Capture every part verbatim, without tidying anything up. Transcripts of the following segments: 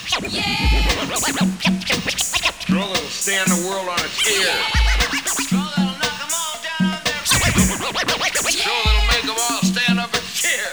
Girl that'll stand the world on its ear. Girl that'll knock them all down on their feet. Girl that'll make them all stand up and cheer.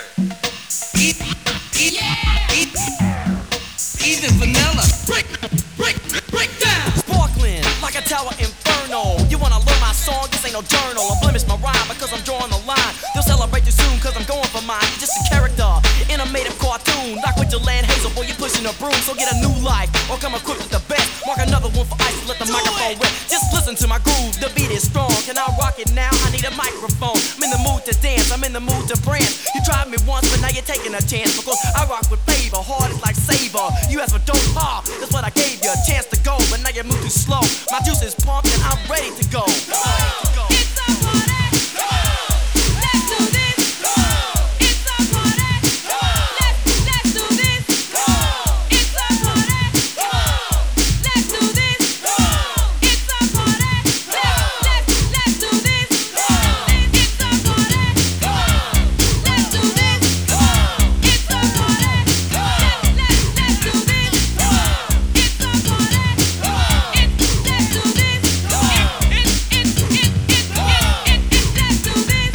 Even vanilla. Break, break, break down. Sparkling like a tower inferno. You wanna learn my song? This ain't no journal. I blemish my rhyme because I'm drawing the line. They'll celebrate you soon cause I'm going for mine. You're just a character in a made-up cartoon. Like with your land hazel, boy, you're pushing a broom. So get a new life or come equipped with the best. Mark another one for ice, let the Do microphone rip. Just listen to my groove, the beat is strong. Can I rock it now? I need a microphone. I'm in the mood to dance, I'm in the mood to prance. You tried me once, but now you're taking a chance. Because I rock with flavor, hard is like savor. You asked for dope, ah, that's what I gave you. A chance to go, but now you move too slow. My juice is pumped and I'm ready to go. Come on. It's a party. Come on. Let's do this. Come on. It's a party. Come on. Let's let's do this. Come on. It's a party. Come on. Let's do this. Come on. It's a party. Let's let's let's do this. Come on. It's a party. Come on. Let's do this. Come on. It's a party. Come on. Let's let's do this. Come on. It's a party. Come on. It's let's do this. Come on. It's it's it's it's it's let's do this.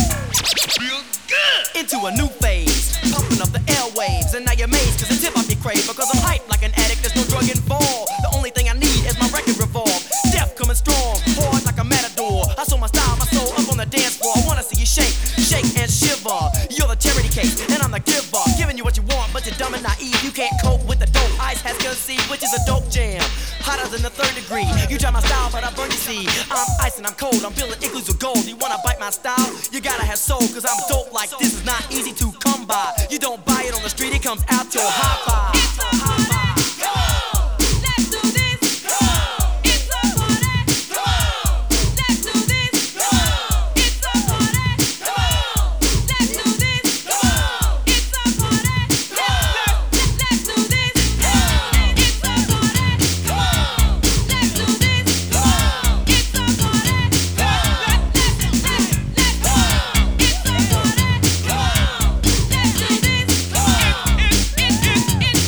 Feel good. Into a new phase, pumping up the airwaves. And now you're amazed cause the tip off your crave. Because I'm hyped like an addict, there's no drug involved. The only thing I need is my record revolve. Death coming strong, hard like a matador. I saw my style, my soul up on the dance floor. I wanna see you shake, shake and shiver. You're the charity case and I'm the giver. Giving you what you want, but you're dumb and naive. You can't cope with the dope ice has conceived, which is a dope jam. Hotter than the third degree. You try my style, but I burn you see. I'm ice and I'm cold, I'm building igloos of gold. You wanna bite my style? You gotta have soul, cause I'm dope like this is not easy to come by. You don't buy it on the street, it comes out your high It's a party. Come on. Let's do this. Come on. It's a party. Come on. Let's do this. Come on. It's a party. Come on. Let's do this. Come on. It's a party. Come on. Let's let's do this. Come on. It's a party. Come on. Let's do this. Come on. It's a party. Come on. Let's let's let's let's go. It's a party. Come on. Let's do this. Come on. It's it's it's it's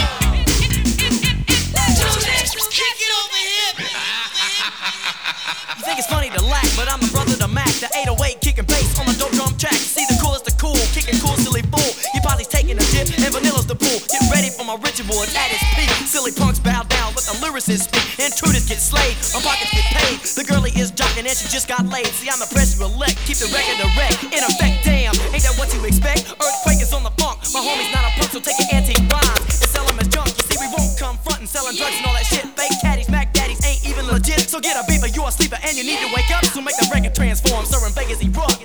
Kick it over here. You think it's funny to lack, but I'm the brother to Mac. The eight oh eight kicking bass on the dope drum track. See the coolest the cool, kicking cool, silly fool. Your body's taking a dip and vanilla's the pool. Get ready for my ritual, it's at its peak. Silly punks bow down, let the lyricists speak. Intruders get slayed, my pockets get paid. The girlie is jocking and she just got laid. See, I'm the press elect, keep the record erect. In effect, damn, ain't that what you expect? Earthquake is on the funk. My homie's not a punk, so take an antique rhymes and sell them as junk. You see, we won't come frontin' selling drugs and all that shit. Fake caddies, Mac daddies ain't even legit. So get a beaver, you a sleeper and you need to wake up. So make the record transform, sir in Vegas he rush.